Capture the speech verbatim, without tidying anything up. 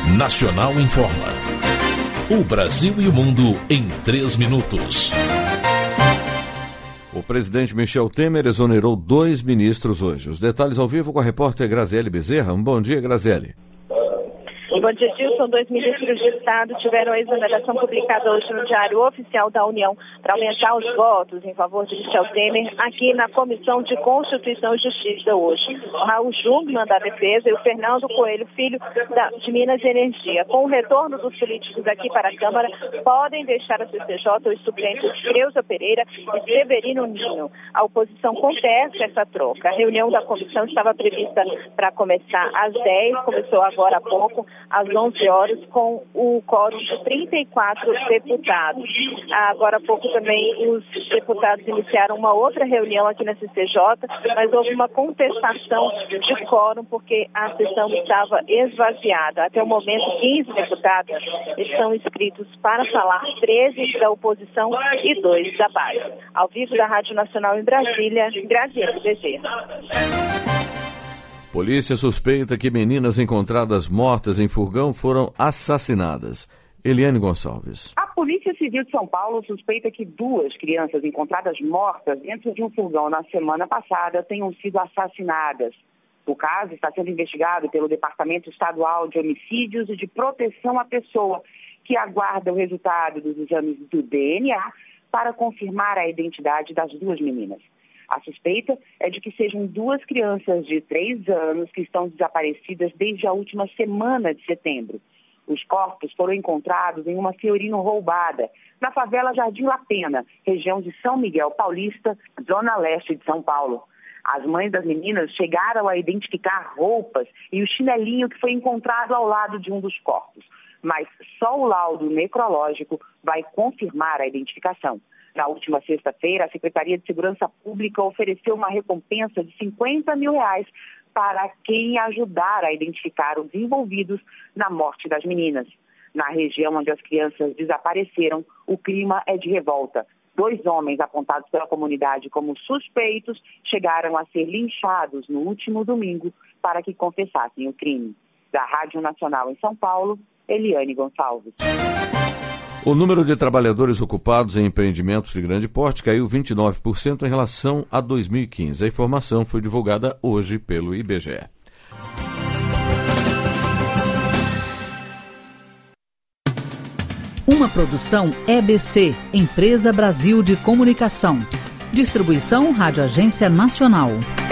Nacional Informa. O Brasil e o mundo em três minutos. O presidente Michel Temer exonerou dois ministros hoje. Os detalhes ao vivo com a repórter Graziele Bezerra. Um bom dia, Graziele. Bom dia, Gilson. Dois ministros de Estado tiveram a exoneração publicada hoje no Diário Oficial da União para aumentar os votos em favor de Michel Temer aqui na Comissão de Constituição e Justiça hoje. O Raul Jungmann, da Defesa, e o Fernando Coelho, filho da, de Minas e Energia. Com o retorno dos políticos aqui para a Câmara, podem deixar a C C J os suplentes Creuza Pereira e Severino Ninho. A oposição contesta essa troca. A reunião da comissão estava prevista para começar às dez, começou agora há pouco, às onze horas, com o quórum de trinta e quatro deputados. Agora há pouco também os deputados iniciaram uma outra reunião aqui na C C J, mas houve uma contestação de quórum porque a sessão estava esvaziada. Até o momento, quinze deputados estão inscritos para falar, treze da oposição e dois da base. Ao vivo da Rádio Nacional em Brasília, Graziele Bezerra. Polícia suspeita que meninas encontradas mortas em furgão foram assassinadas. Eliane Gonçalves. A Polícia Civil de São Paulo suspeita que duas crianças encontradas mortas dentro de um furgão na semana passada tenham sido assassinadas. O caso está sendo investigado pelo Departamento Estadual de Homicídios e de Proteção à Pessoa, que aguarda o resultado dos exames do D N A para confirmar a identidade das duas meninas. A suspeita é de que sejam duas crianças de três anos que estão desaparecidas desde a última semana de setembro. Os corpos foram encontrados em uma Fiorino roubada, na favela Jardim La Pena, região de São Miguel Paulista, zona leste de São Paulo. As mães das meninas chegaram a identificar roupas e o chinelinho que foi encontrado ao lado de um dos corpos. Mas só o laudo necrológico vai confirmar a identificação. Na última sexta-feira, a Secretaria de Segurança Pública ofereceu uma recompensa de cinquenta mil reais para quem ajudar a identificar os envolvidos na morte das meninas. Na região onde as crianças desapareceram, o clima é de revolta. Dois homens apontados pela comunidade como suspeitos chegaram a ser linchados no último domingo para que confessassem o crime. Da Rádio Nacional em São Paulo, Eliane Gonçalves. O número de trabalhadores ocupados em empreendimentos de grande porte caiu vinte e nove por cento em relação a dois mil e quinze. A informação foi divulgada hoje pelo I B G E. Uma produção E B C, Empresa Brasil de Comunicação. Distribuição Rádio Agência Nacional.